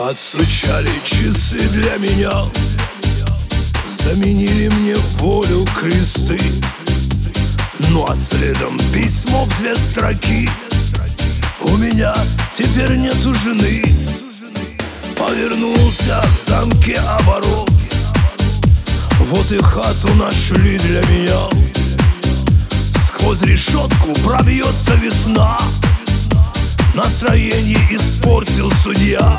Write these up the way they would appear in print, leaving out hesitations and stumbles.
Отстучали часы для меня, заменили мне волю кресты. Ну а следом письмо в 2 строки: у меня теперь нету жены. Повернулся в замке оборот, вот и хату нашли для меня. Сквозь решетку пробьется весна, настроение испортил судья.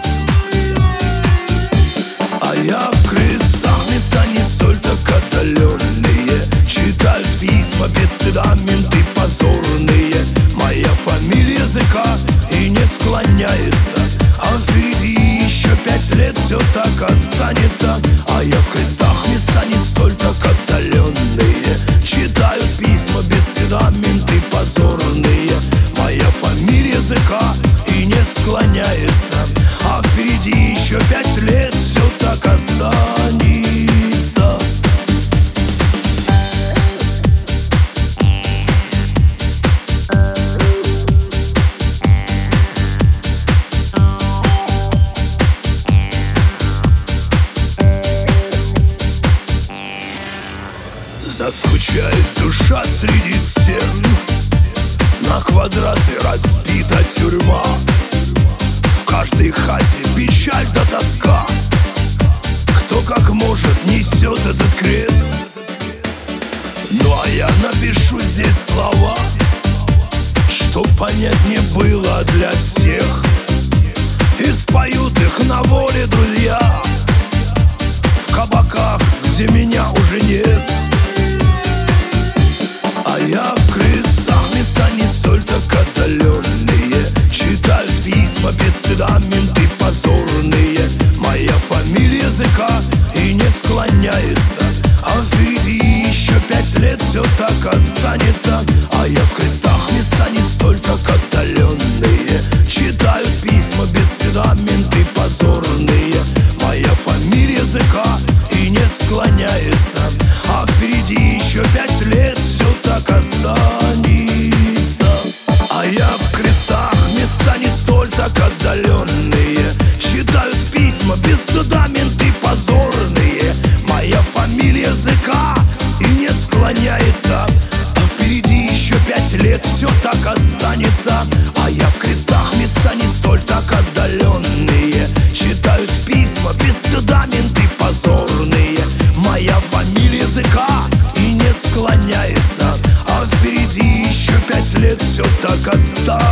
А я в крестах, места не столь так отдаленные, читают письма без стыда менты позорные. Моя фамилия языка и не склоняется, а впереди еще 5 лет все так останется. А я в крестах, места не столь так отдаленные, читают письма без стыда менты позорные. Моя фамилия языка и не склоняется, а впереди еще 5 лет все так останется. Заскучает душа среди стен, на квадраты разбита тюрьма. В каждой хате печаль да тоска, кто как может несет этот крест. Ну а я напишу здесь слова, чтоб понятнее было для всех, и споют их на воле друзья в кабаках, где меня уже нет. А я в крестах, места не столь так отдаленные, читают письма без стыда менты позорные. Моя фамилия языка и не склоняется, а впереди еще 5 лет все так останется. А я в крестах, места не столь так отдаленные, читают письма без стыда менты позорные. Моя фамилия языка и не склоняется, а впереди еще 5 лет все так останется. А я в крестах, места не столь так отдаленные, читают письма без стыда менты позорные. Моя фамилия языка и не склоняется, а впереди еще 5 лет все так останется. А я в крестах, места не столь так отдаленные, читают письма без стыда менты позорные. Моя фамилия языка и не склоняется, а впереди еще 5 лет все так останется.